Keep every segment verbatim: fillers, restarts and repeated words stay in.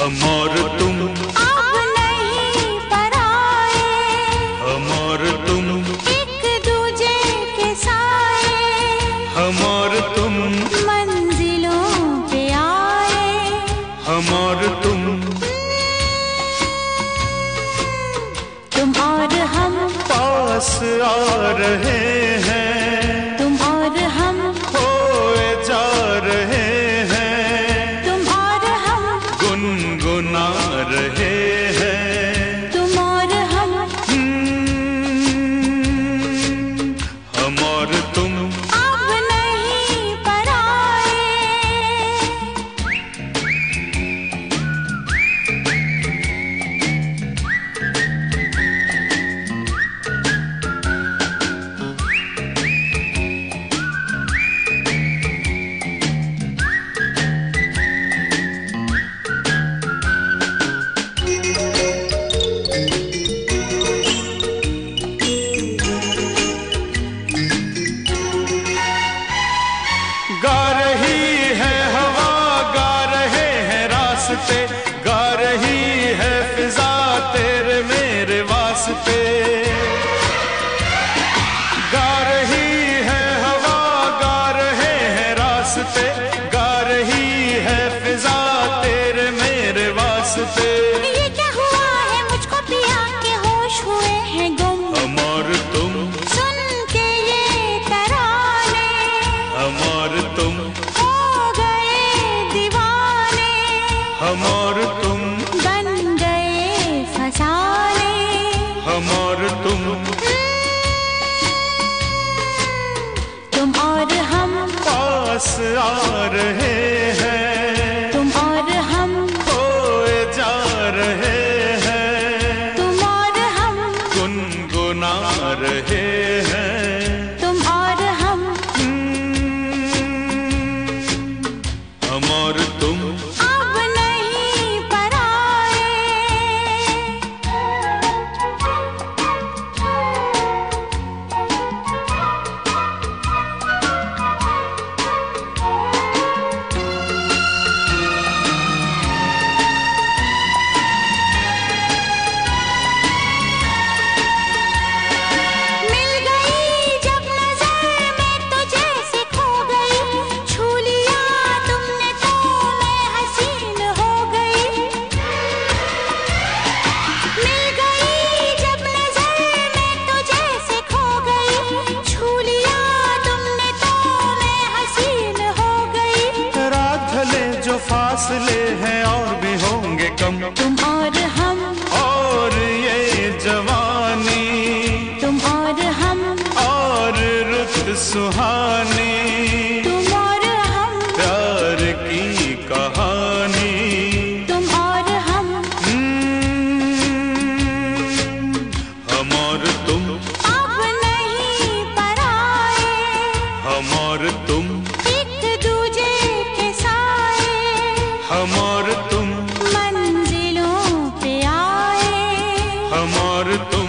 हम और तुम अब नहीं पराए, हम और तुम एक दूजे के साए, हम और तुम मंजिलों पे आए, हम और तुम तुम और हम पास आ रहे हैं, तुम और हम खोए जा रहे हैं, तुम और हम गुनगुना रहे हैं, तुम और हम हम्म, हम और तुम अब नहीं पराए। गा रही है हवा, गा रहे हैं रास्ते, गा रही है फिजा तेरे मेरे वास्ते, गा रही है हवा, गा रहे हैं रास्ते, गा रही है फिजा तेरे मेरे वास्ते। ये क्या हुआ है मुझको पिया के होश हुए हैं गुम, हम और तुम सुन के ये तराने हम और तुम हो गए दीवाने, हम और तुम बन गए फसाने, हम और तुम तुम और हम पास आ रहे हैं, तुम और हम खोए जा रहे हैं, तुम और हम गुनगुना रहे हैं, तुम और हम हम और तुम अब नहीं पराए। मिल गई जब नजर में तुझे से खो गई, छू लिया तुमने तो मैं हसीन हो गई। मिल गई जब नजर में तुझे से खो गई, छू लिया तुमने तो मैं हसीन हो गई। रात ढले जो फासले हैं और भी होंगे कम, तुम और हम और ये जवानी तुम और हम और रुत सुहानी, तुम और हम प्यार की कहानी, तुम और हम हम्म, हम और तुम अब नहीं पराए, हम और तुम एक दूजे के साए, हम और तुम मंजिलों पे आए, हम और तुम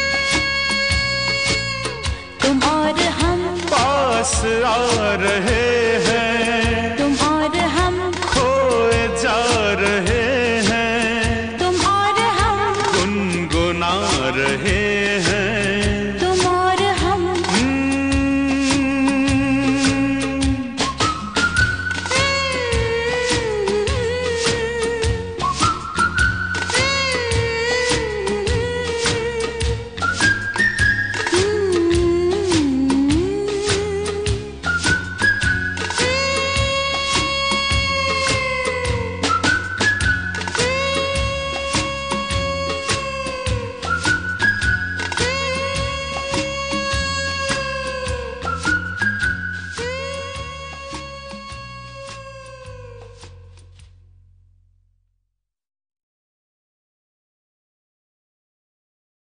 तुम और हम पास आ रहे